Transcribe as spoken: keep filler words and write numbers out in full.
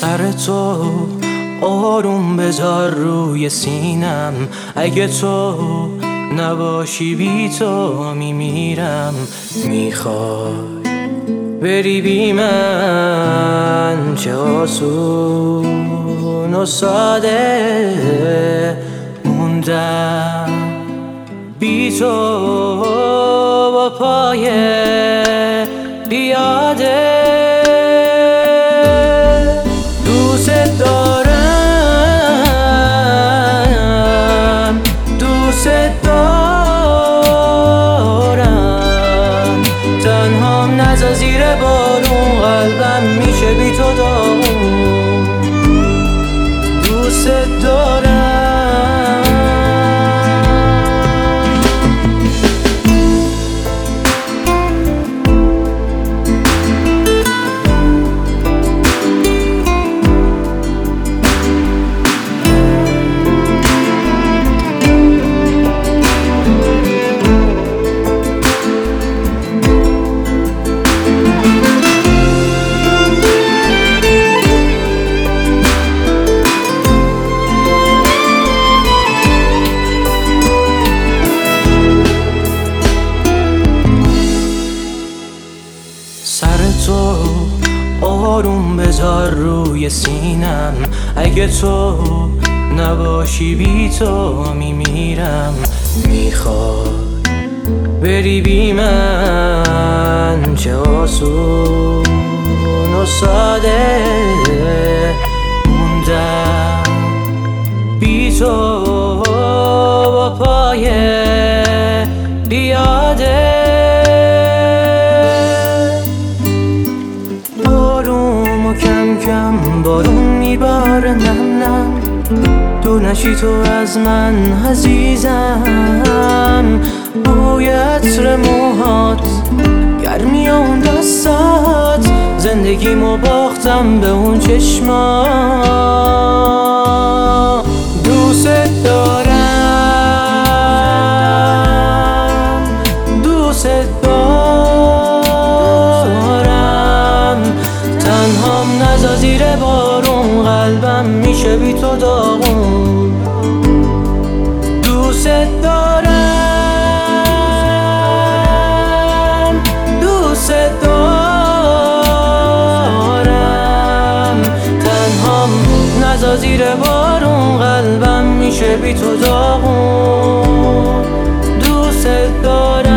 سر تو آروم بذار روی سینم، اگه تو نباشی بی تو میمیرم. میخوای بری بی من، چه آسون و ساده موندم بی تو با پای پیاده. دوست دارم، دوست دارم، تنهام نذار زیر بارون، قلبم میشه بی تو داغون. دوست دارم. سر تو آروم بذار روی سینم، اگه تو نباشی بی تو میمیرم. میخوای بری بی من، چه آسون و ساده موندم بی تو با پای پیاده. کم کم بارون میباره نم نم، دور نشی تو از من عزیزم. بوی عطر موهات، گرمی اون دستات، زندگیمو باختم به اون چشمات. دوست دارم، دوست دارم، تنهام نذار زیر بارون، قلبم میشه بی تو داغون. دوست دارم، دوست دارم، تنهام نذار زیر بارون، قلبم میشه بی تو داغون. دوست دارم.